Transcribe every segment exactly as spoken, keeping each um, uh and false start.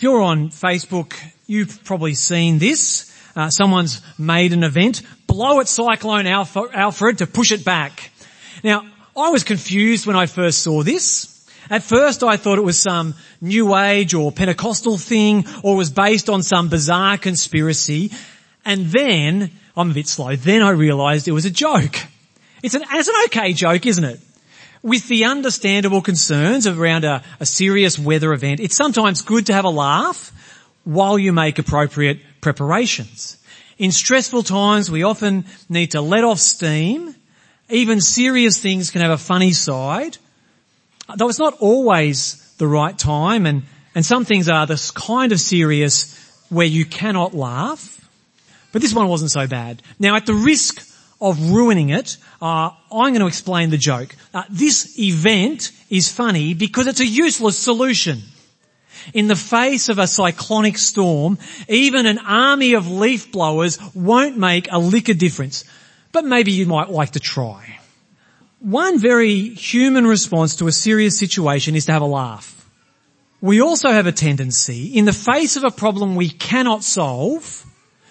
If you're on Facebook, you've probably seen this. Uh, someone's made an event, blow at Cyclone Alfred to push it back. Now, I was confused when I first saw this. At first I thought it was some New Age or Pentecostal thing, or was based on some bizarre conspiracy. And then, I'm a bit slow, then I realised it was a joke. It's an, it's an okay joke, isn't it? With the understandable concerns around a, a serious weather event, it's sometimes good to have a laugh while you make appropriate preparations. In stressful times, we often need to let off steam. Even serious things can have a funny side, though it's not always the right time, and, and some things are this kind of serious where you cannot laugh. But this one wasn't so bad. Now, at the risk of ruining it, uh, I'm going to explain the joke. Uh, this event is funny because it's a useless solution. In the face of a cyclonic storm, even an army of leaf blowers won't make a lick of difference. But maybe you might like to try. One very human response to a serious situation is to have a laugh. We also have a tendency, in the face of a problem we cannot solve,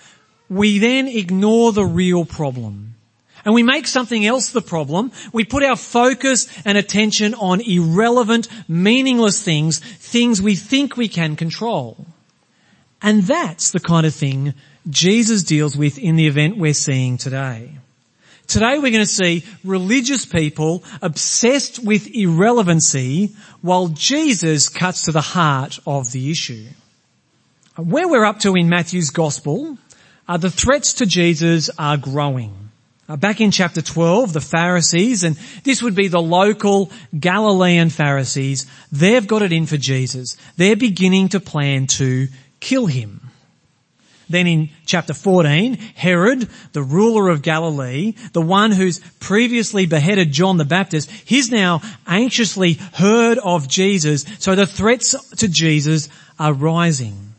we then ignore the real problem. And we make something else the problem. We put our focus and attention on irrelevant, meaningless things, things we think we can control. And that's the kind of thing Jesus deals with in the event we're seeing today. Today we're going to see religious people obsessed with irrelevancy while Jesus cuts to the heart of the issue. Where we're up to in Matthew's Gospel, uh, the threats to Jesus are growing. Uh, back in chapter twelve, the Pharisees, and this would be the local Galilean Pharisees, they've got it in for Jesus. They're beginning to plan to kill him. Then in chapter fourteen, Herod, the ruler of Galilee, the one who's previously beheaded John the Baptist, he's now anxiously heard of Jesus, so the threats to Jesus are rising.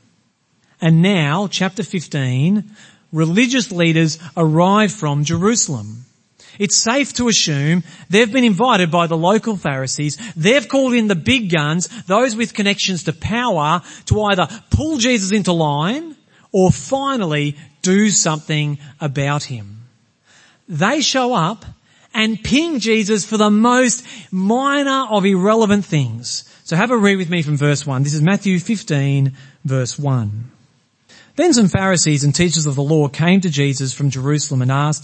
And now, chapter fifteen, religious leaders arrive from Jerusalem. It's safe to assume they've been invited by the local Pharisees. They've called in the big guns, those with connections to power, to either pull Jesus into line or finally do something about him. They show up and ping Jesus for the most minor of irrelevant things. So have a read with me from verse one. This is Matthew fifteen, verse one. Then some Pharisees and teachers of the law came to Jesus from Jerusalem and asked,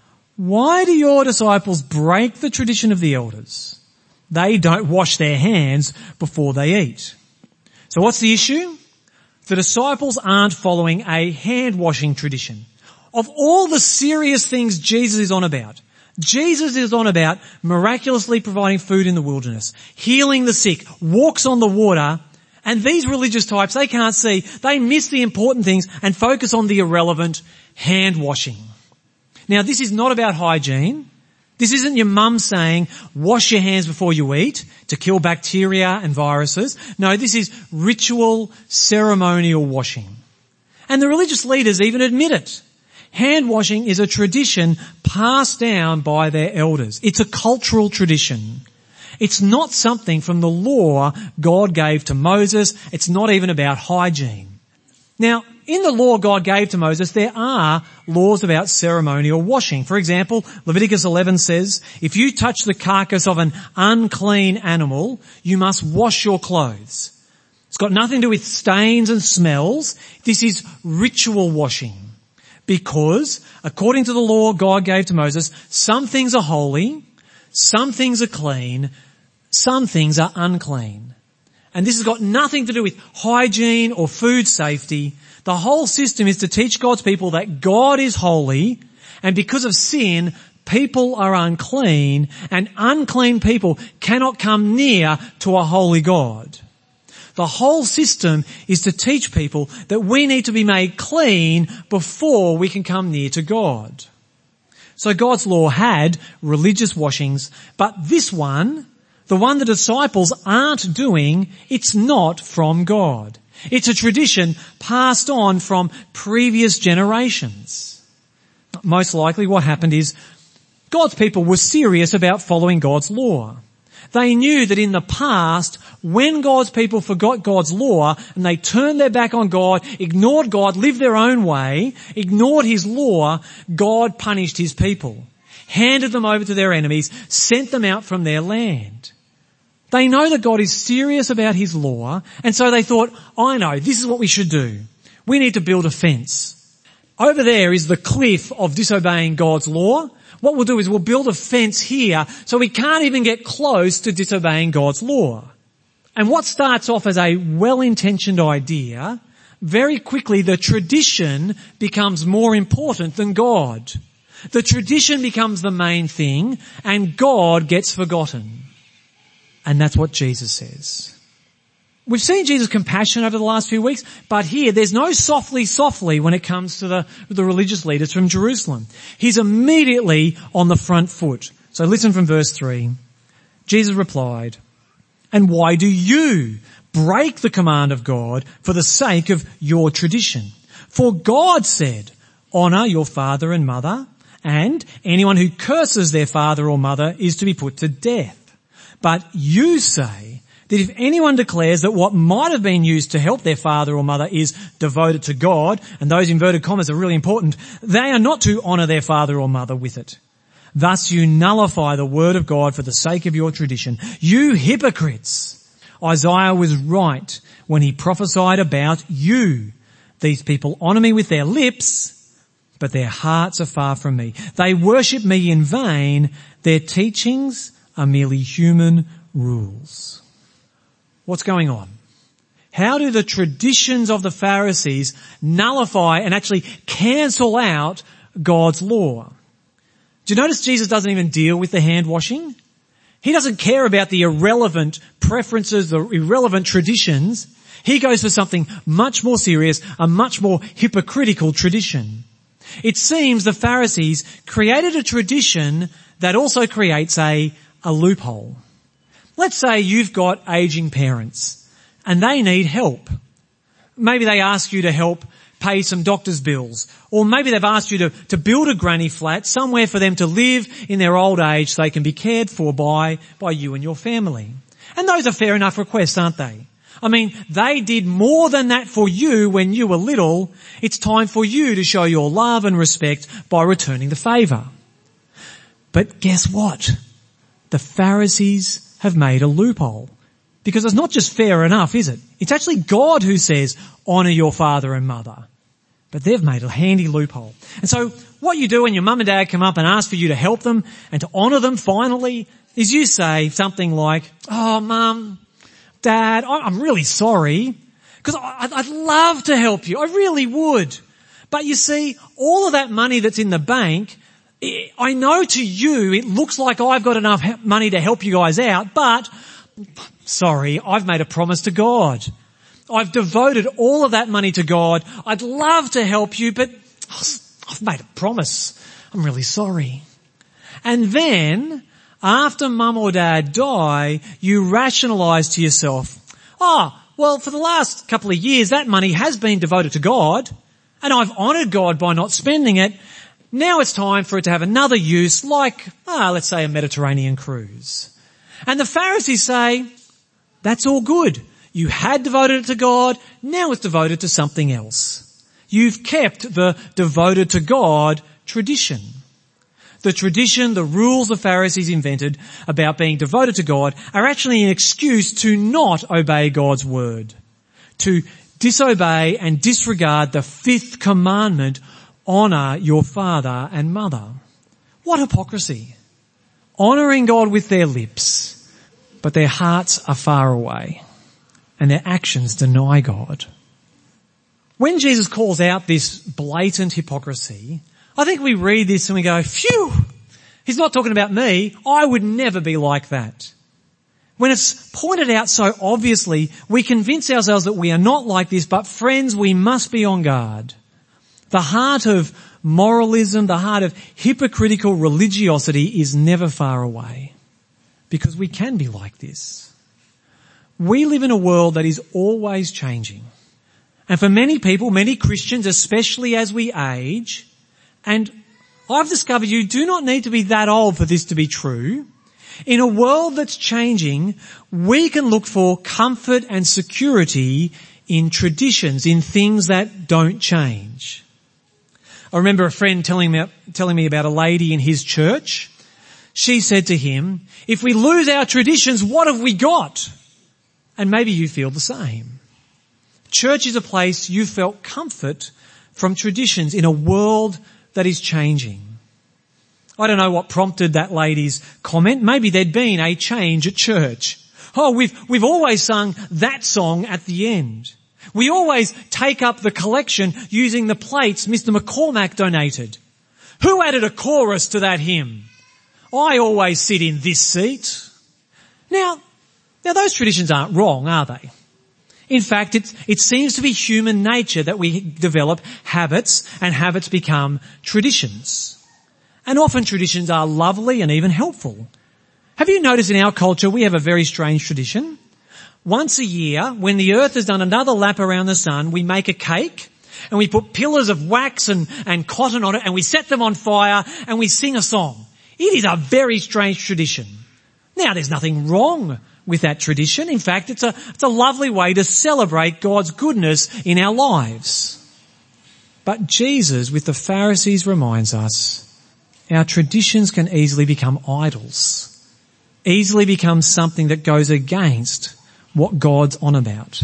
"Why do your disciples break the tradition of the elders? They don't wash their hands before they eat." So what's the issue? The disciples aren't following a hand-washing tradition. Of all the serious things Jesus is on about, Jesus is on about miraculously providing food in the wilderness, healing the sick, walks on the water, and these religious types, they can't see. They miss the important things and focus on the irrelevant hand-washing. Now, this is not about hygiene. This isn't your mum saying, wash your hands before you eat to kill bacteria and viruses. No, this is ritual, ceremonial washing. And the religious leaders even admit it. Hand washing is a tradition passed down by their elders. It's a cultural tradition. It's not something from the law God gave to Moses. It's not even about hygiene. Now, in the law God gave to Moses, there are laws about ceremonial washing. For example, Leviticus eleven says, if you touch the carcass of an unclean animal, you must wash your clothes. It's got nothing to do with stains and smells. This is ritual washing. Because, according to the law God gave to Moses, some things are holy, some things are clean, some things are unclean. And this has got nothing to do with hygiene or food safety. The whole system is to teach God's people that God is holy, and because of sin, people are unclean, and unclean people cannot come near to a holy God. The whole system is to teach people that we need to be made clean before we can come near to God. So God's law had religious washings, but this one, the one the disciples aren't doing, it's not from God. It's a tradition passed on from previous generations. Most likely what happened is God's people were serious about following God's law. They knew that in the past, when God's people forgot God's law and they turned their back on God, ignored God, lived their own way, ignored his law, God punished his people, handed them over to their enemies, sent them out from their land. They know that God is serious about his law, and so they thought, I know, this is what we should do. We need to build a fence. Over there is the cliff of disobeying God's law. What we'll do is we'll build a fence here so we can't even get close to disobeying God's law. And what starts off as a well-intentioned idea, very quickly the tradition becomes more important than God. The tradition becomes the main thing and God gets forgotten. And that's what Jesus says. We've seen Jesus' compassion over the last few weeks, but here there's no softly softly when it comes to the, the religious leaders from Jerusalem. He's immediately on the front foot. So listen from verse three. Jesus replied, "And why do you break the command of God for the sake of your tradition? For God said, honour your father and mother, and anyone who curses their father or mother is to be put to death. But you say that if anyone declares that what might have been used to help their father or mother is devoted to God," and those inverted commas are really important, "they are not to honour their father or mother with it. Thus you nullify the word of God for the sake of your tradition. You hypocrites! Isaiah was right when he prophesied about you. These people honour me with their lips, but their hearts are far from me. They worship me in vain. Their teachings are merely human rules." What's going on? How do the traditions of the Pharisees nullify and actually cancel out God's law? Do you notice Jesus doesn't even deal with the hand washing? He doesn't care about the irrelevant preferences, the irrelevant traditions. He goes for something much more serious, a much more hypocritical tradition. It seems the Pharisees created a tradition that also creates a, a loophole. Let's say you've got aging parents and they need help. Maybe they ask you to help pay some doctor's bills, or maybe they've asked you to, to build a granny flat somewhere for them to live in their old age so they can be cared for by, by you and your family. And those are fair enough requests, aren't they? I mean, they did more than that for you when you were little. It's time for you to show your love and respect by returning the favour. But guess what? The Pharisees have made a loophole. Because it's not just fair enough, is it? It's actually God who says, honour your father and mother. But they've made a handy loophole. And so what you do when your mum and dad come up and ask for you to help them and to honour them finally is you say something like, "Oh, mum, dad, I'm really sorry because I'd love to help you. I really would. But you see, all of that money that's in the bank, I know to you it looks like I've got enough money to help you guys out, but sorry, I've made a promise to God. I've devoted all of that money to God. I'd love to help you, but I've made a promise. I'm really sorry." And then, after mum or dad die, you rationalise to yourself, "Oh, well, for the last couple of years that money has been devoted to God, and I've honoured God by not spending it. Now it's time for it to have another use, like, ah, let's say a Mediterranean cruise." And the Pharisees say, that's all good. You had devoted it to God, now it's devoted to something else. You've kept the devoted to God tradition. The tradition, the rules the Pharisees invented about being devoted to God are actually an excuse to not obey God's word, to disobey and disregard the fifth commandment, honour your father and mother. What hypocrisy. Honouring God with their lips, but their hearts are far away and their actions deny God. When Jesus calls out this blatant hypocrisy, I think we read this and we go, phew, he's not talking about me. I would never be like that. When it's pointed out so obviously, we convince ourselves that we are not like this, but friends, we must be on guard. The heart of moralism, the heart of hypocritical religiosity is never far away, because we can be like this. We live in a world that is always changing. And for many people, many Christians, especially as we age, and I've discovered you do not need to be that old for this to be true, In a world that's changing, we can look for comfort and security in traditions, in things that don't change. I remember a friend telling me, telling me about a lady in his church. She said to him, if we lose our traditions, what have we got? And maybe you feel the same. Church is a place you felt comfort from traditions in a world that is changing. I don't know what prompted that lady's comment. Maybe there'd been a change at church. Oh, we've, we've always sung that song at the end. We always take up the collection using the plates Mister McCormack donated. Who added a chorus to that hymn? I always sit in this seat. Now, now those traditions aren't wrong, are they? In fact, it, it seems to be human nature that we develop habits and habits become traditions. And often traditions are lovely and even helpful. Have you noticed in our culture we have a very strange tradition? Once a year, when the earth has done another lap around the sun, we make a cake and we put pillars of wax and, and cotton on it and we set them on fire and we sing a song. It is a very strange tradition. Now, there's nothing wrong with that tradition. In fact, it's a, it's a lovely way to celebrate God's goodness in our lives. But Jesus, with the Pharisees, reminds us our traditions can easily become idols, easily become something that goes against what God's on about.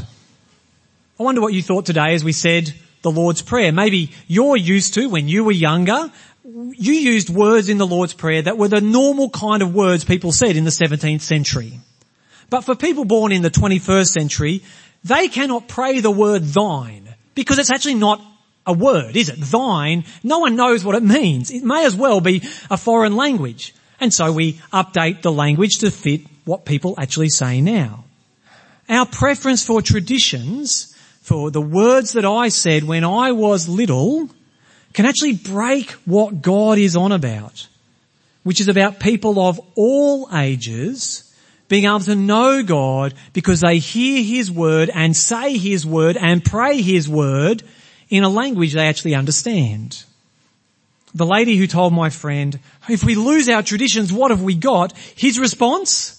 I wonder what you thought today as we said the Lord's Prayer. Maybe you're used to, when you were younger, you used words in the Lord's Prayer that were the normal kind of words people said in the seventeenth century. But for people born in the twenty-first century, they cannot pray the word thine because it's actually not a word, is it? Thine, no one knows what it means. It may as well be a foreign language. And so we update the language to fit what people actually say now. Our preference for traditions, for the words that I said when I was little, can actually break what God is on about, which is about people of all ages being able to know God because they hear His word and say His word and pray His word in a language they actually understand. The lady who told my friend, if we lose our traditions, what have we got? His response?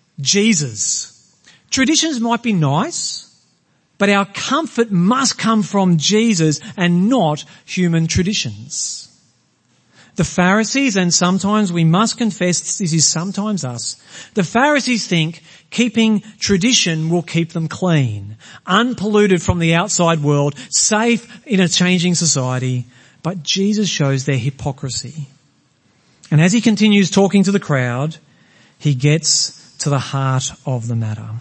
Jesus. Traditions might be nice, but our comfort must come from Jesus and not human traditions. The Pharisees, and sometimes we must confess this is sometimes us, the Pharisees think keeping tradition will keep them clean, unpolluted from the outside world, safe in a changing society. But Jesus shows their hypocrisy. And as he continues talking to the crowd, he gets to the heart of the matter.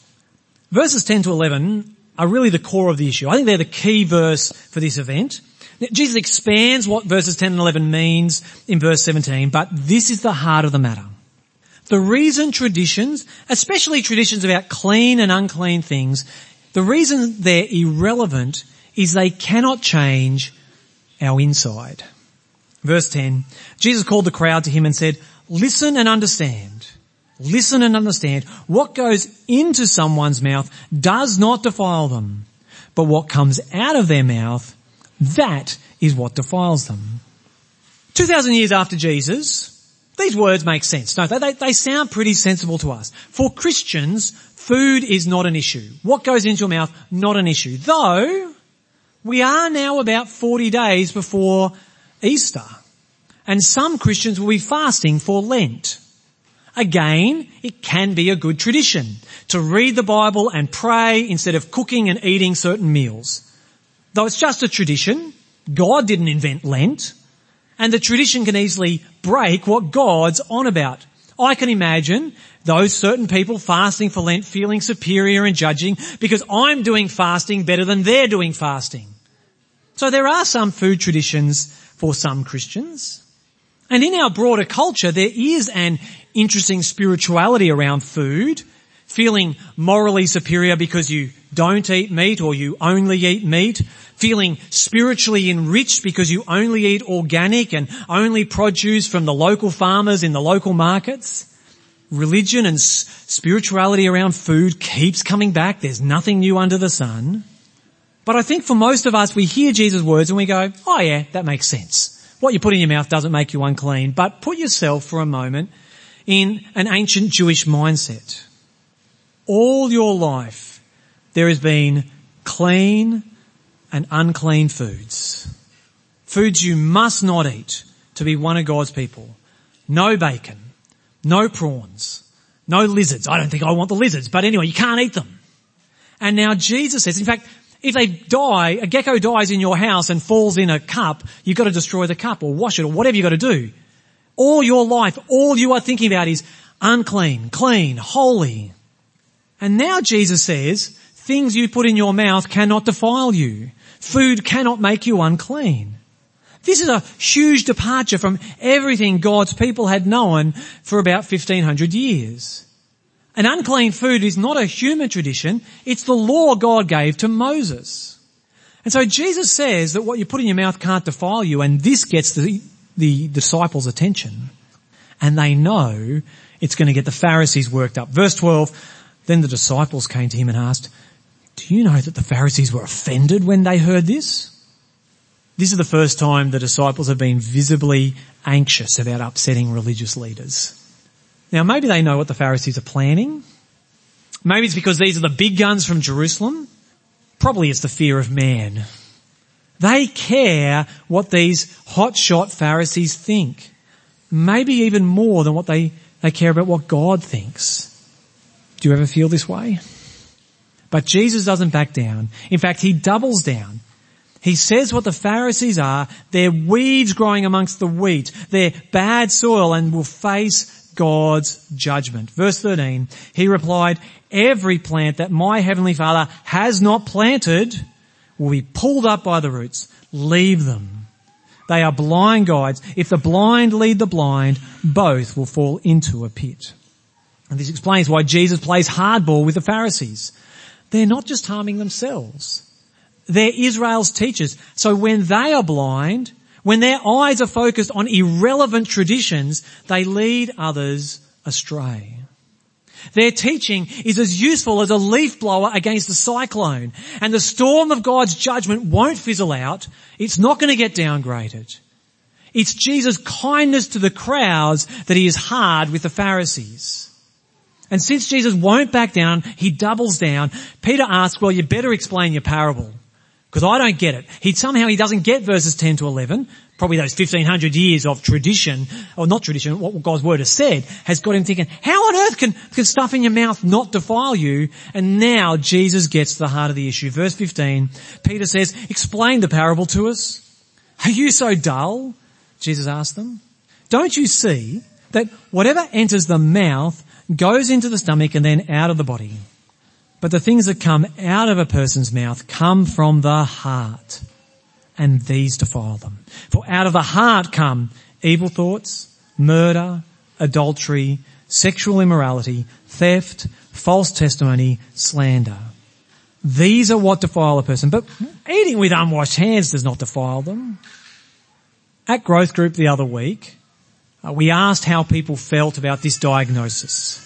Verses ten to eleven are really the core of the issue. I think they're the key verse for this event. Jesus expands what verses ten and eleven means in verse seventeen, but this is the heart of the matter. The reason traditions, especially traditions about clean and unclean things, the reason they're irrelevant is they cannot change our inside. Verse ten, Jesus called the crowd to him and said, listen and understand. Listen and understand. What goes into someone's mouth does not defile them, but what comes out of their mouth, that is what defiles them. Two thousand years after Jesus, these words make sense, don't they? They, they sound pretty sensible to us. For Christians, food is not an issue. What goes into your mouth, not an issue. Though, we are now about forty days before Easter, and some Christians will be fasting for Lent. Again, it can be a good tradition to read the Bible and pray instead of cooking and eating certain meals. Though it's just a tradition, God didn't invent Lent, and the tradition can easily break what God's on about. I can imagine those certain people fasting for Lent feeling superior and judging because I'm doing fasting better than they're doing fasting. So there are some food traditions for some Christians. And in our broader culture, there is an interesting spirituality around food, feeling morally superior because you don't eat meat or you only eat meat, feeling spiritually enriched because you only eat organic and only produce from the local farmers in the local markets. Religion and s- spirituality around food keeps coming back. There's nothing new under the sun. But I think for most of us, we hear Jesus' words and we go, oh yeah, that makes sense. What you put in your mouth doesn't make you unclean. But put yourself for a moment in an ancient Jewish mindset. All your life there has been clean and unclean foods. Foods you must not eat to be one of God's people. No bacon, no prawns, no lizards. I don't think I want the lizards, but anyway, you can't eat them. And now Jesus says, in fact, if they die, a gecko dies in your house and falls in a cup, you've got to destroy the cup or wash it or whatever you've got to do. All your life, all you are thinking about is unclean, clean, holy. And now Jesus says, things you put in your mouth cannot defile you. Food cannot make you unclean. This is a huge departure from everything God's people had known for about fifteen hundred years. An unclean food is not a human tradition, it's the law God gave to Moses. And so Jesus says that what you put in your mouth can't defile you, and this gets the, the disciples' attention. And they know it's going to get the Pharisees worked up. Verse twelve, then the disciples came to him and asked, do you know that the Pharisees were offended when they heard this? This is the first time the disciples have been visibly anxious about upsetting religious leaders. Now maybe they know what the Pharisees are planning. Maybe it's because these are the big guns from Jerusalem. Probably it's the fear of man. They care what these hotshot Pharisees think. Maybe even more than what they, they care about what God thinks. Do you ever feel this way? But Jesus doesn't back down. In fact, he doubles down. He says what the Pharisees are, they're weeds growing amongst the wheat. They're bad soil and will face God's judgment. Verse thirteen, he replied, every plant that my heavenly Father has not planted will be pulled up by the roots. Leave them. They are blind guides. If the blind lead the blind, both will fall into a pit. And this explains why Jesus plays hardball with the Pharisees. They're not just harming themselves. They're Israel's teachers. So when they are blind, when their eyes are focused on irrelevant traditions, they lead others astray. Their teaching is as useful as a leaf blower against a cyclone, and the storm of God's judgment won't fizzle out. It's not going to get downgraded. It's Jesus' kindness to the crowds that he is hard with the Pharisees. And since Jesus won't back down, he doubles down. Peter asks, well, you better explain your parable, because I don't get it. He somehow he doesn't get verses ten to eleven. Probably those fifteen hundred years of tradition, or not tradition, what God's word has said, has got him thinking, how on earth can, can stuff in your mouth not defile you? And now Jesus gets to the heart of the issue. Verse fifteen, Peter says, explain the parable to us. Are you so dull? Jesus asked them. Don't you see that whatever enters the mouth goes into the stomach and then out of the body? But the things that come out of a person's mouth come from the heart, and these defile them. For out of the heart come evil thoughts, murder, adultery, sexual immorality, theft, false testimony, slander. These are what defile a person, but eating with unwashed hands does not defile them. At Growth Group the other week, uh, we asked how people felt about this diagnosis.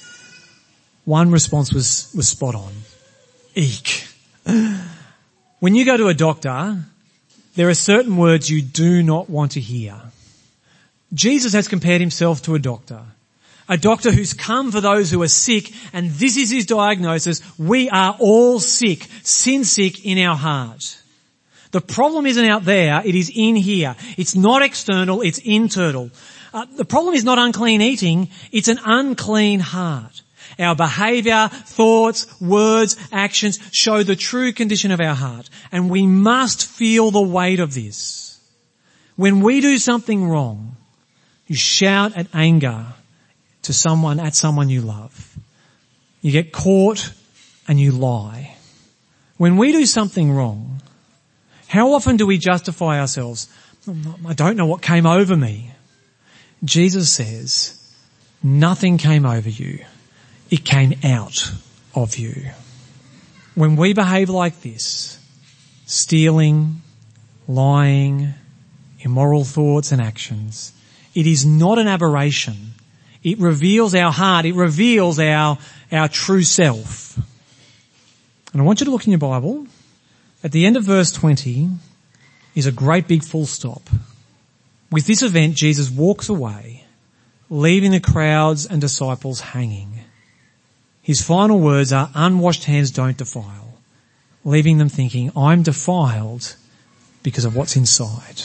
One response was, was spot on. Eek. When you go to a doctor, there are certain words you do not want to hear. Jesus has compared himself to a doctor. A doctor who's come for those who are sick, and this is his diagnosis. We are all sick, sin sick in our heart. The problem isn't out there, it is in here. It's not external, it's internal. Uh, the problem is not unclean eating, it's an unclean heart. Our behaviour, thoughts, words, actions show the true condition of our heart, and we must feel the weight of this. When we do something wrong, you shout at anger to someone, at someone you love. You get caught and you lie. When we do something wrong, how often do we justify ourselves? I don't know what came over me. Jesus says, nothing came over you. It came out of you. When we behave like this, stealing, lying, immoral thoughts and actions, it is not an aberration. It reveals our heart. It reveals our, our true self. And I want you to look in your Bible. At the end of verse twenty is a great big full stop. With this event, Jesus walks away, leaving the crowds and disciples hanging. His final words are, unwashed hands don't defile, leaving them thinking, I'm defiled because of what's inside.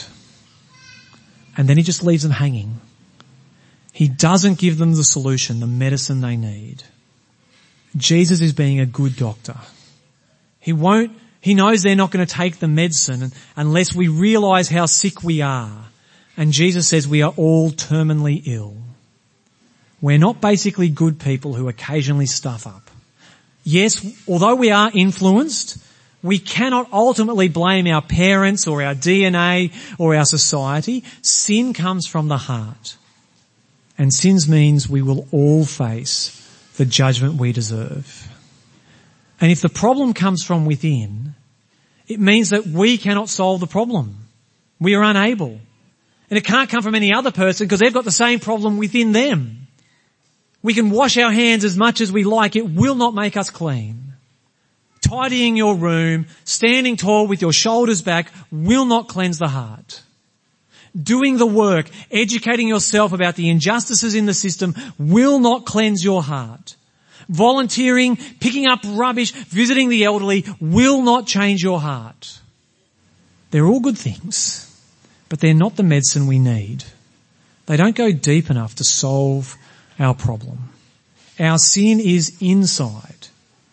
And then he just leaves them hanging. He doesn't give them the solution, the medicine they need. Jesus is being a good doctor. He won't, he knows they're not going to take the medicine unless we realize how sick we are. And Jesus says we are all terminally ill. We're not basically good people who occasionally stuff up. Yes, although we are influenced, we cannot ultimately blame our parents or our D N A or our society. Sin comes from the heart. And sin means we will all face the judgment we deserve. And if the problem comes from within, it means that we cannot solve the problem. We are unable. And it can't come from any other person because they've got the same problem within them. We can wash our hands as much as we like. It will not make us clean. Tidying your room, standing tall with your shoulders back will not cleanse the heart. Doing the work, educating yourself about the injustices in the system will not cleanse your heart. Volunteering, picking up rubbish, visiting the elderly will not change your heart. They're all good things, but they're not the medicine we need. They don't go deep enough to solve our problem. Our sin is inside.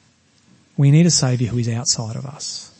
We need a Saviour who is outside of us.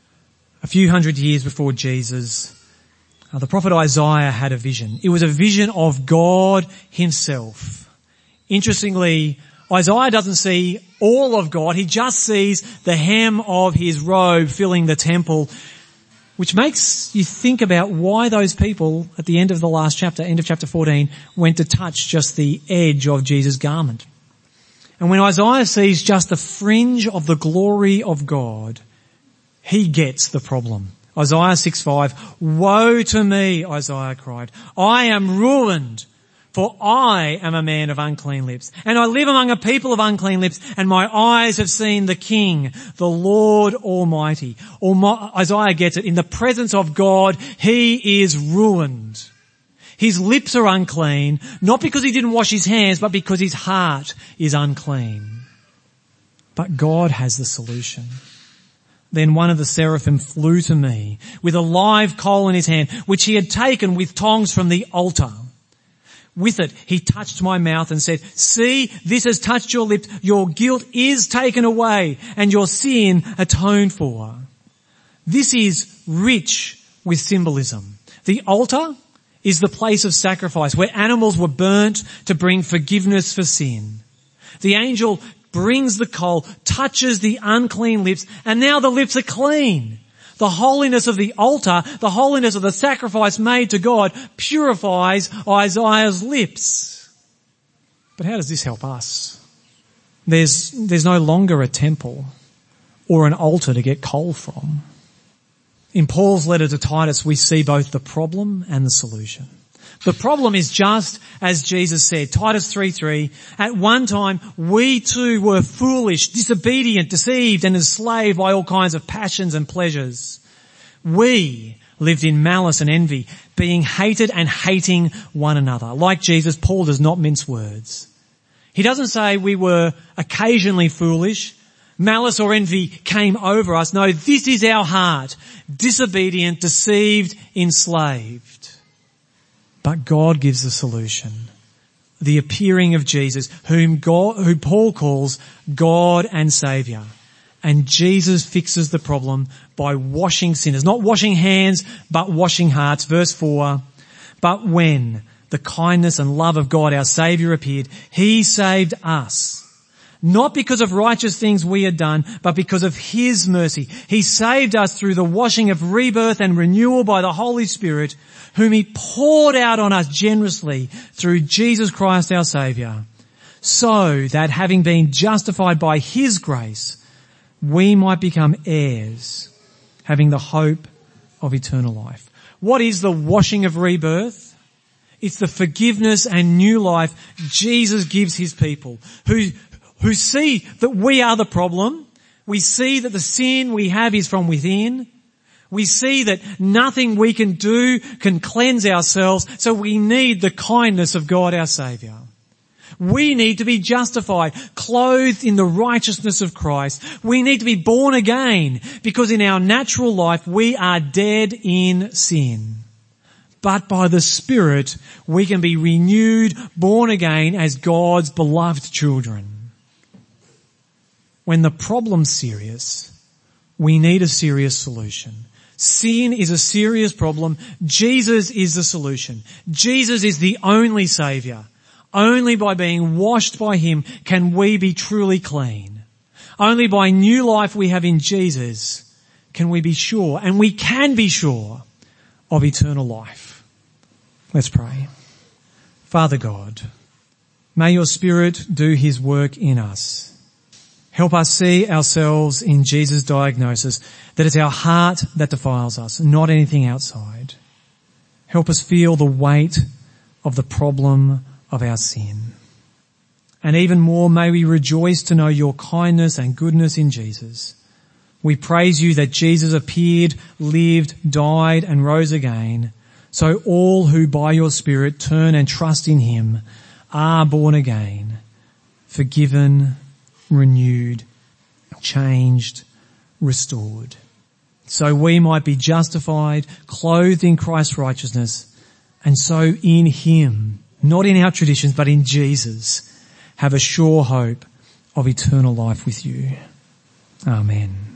A few hundred years before Jesus, uh, the prophet Isaiah had a vision. It was a vision of God himself. Interestingly, Isaiah doesn't see all of God. He just sees the hem of his robe filling the temple, which makes you think about why those people at the end of the last chapter, end of chapter fourteen, went to touch just the edge of Jesus' garment. And when Isaiah sees just the fringe of the glory of God, he gets the problem. Isaiah six five, woe to me, Isaiah cried. I am ruined, for I am a man of unclean lips, and I live among a people of unclean lips, and my eyes have seen the King, the Lord Almighty. Almi- Isaiah gets it. In the presence of God, he is ruined. His lips are unclean, not because he didn't wash his hands, but because his heart is unclean. But God has the solution. Then one of the seraphim flew to me with a live coal in his hand, which he had taken with tongs from the altar. With it, he touched my mouth and said, see, this has touched your lips. Your guilt is taken away and your sin atoned for. This is rich with symbolism. The altar is the place of sacrifice where animals were burnt to bring forgiveness for sin. The angel brings the coal, touches the unclean lips, and now the lips are clean. The holiness of the altar, the holiness of the sacrifice made to God purifies Isaiah's lips. But how does this help us? There's, there's no longer a temple or an altar to get coal from. In Paul's letter to Titus, we see both the problem and the solution. The problem is just as Jesus said, Titus three three, at one time we too were foolish, disobedient, deceived and enslaved by all kinds of passions and pleasures. We lived in malice and envy, being hated and hating one another. Like Jesus, Paul does not mince words. He doesn't say we were occasionally foolish, malice or envy came over us. No, this is our heart, disobedient, deceived, enslaved. But God gives the solution. The appearing of Jesus, whom God, who Paul calls God and Saviour. And Jesus fixes the problem by washing sinners. Not washing hands, but washing hearts. Verse four. But when the kindness and love of God, our Saviour, appeared, he saved us. Not because of righteous things we had done, but because of his mercy. He saved us through the washing of rebirth and renewal by the Holy Spirit, whom he poured out on us generously through Jesus Christ our Saviour, so that having been justified by his grace, we might become heirs, having the hope of eternal life. What is the washing of rebirth? It's the forgiveness and new life Jesus gives his people who who see that we are the problem. We see that the sin we have is from within. We see that nothing we can do can cleanse ourselves, so we need the kindness of God our Saviour. We need to be justified, clothed in the righteousness of Christ. We need to be born again, because in our natural life we are dead in sin. But by the Spirit we can be renewed, born again as God's beloved children. When the problem's serious, we need a serious solution. Sin is a serious problem. Jesus is the solution. Jesus is the only Saviour. Only by being washed by Him can we be truly clean. Only by new life we have in Jesus can we be sure, and we can be sure, of eternal life. Let's pray. Father God, may your Spirit do His work in us. Help us see ourselves in Jesus' diagnosis, that it's our heart that defiles us, not anything outside. Help us feel the weight of the problem of our sin. And even more, may we rejoice to know your kindness and goodness in Jesus. We praise you that Jesus appeared, lived, died, and rose again, so all who by your Spirit turn and trust in him are born again, forgiven, renewed, changed, restored. So we might be justified, clothed in Christ's righteousness, and so in him, not in our traditions, but in Jesus, have a sure hope of eternal life with you. Amen.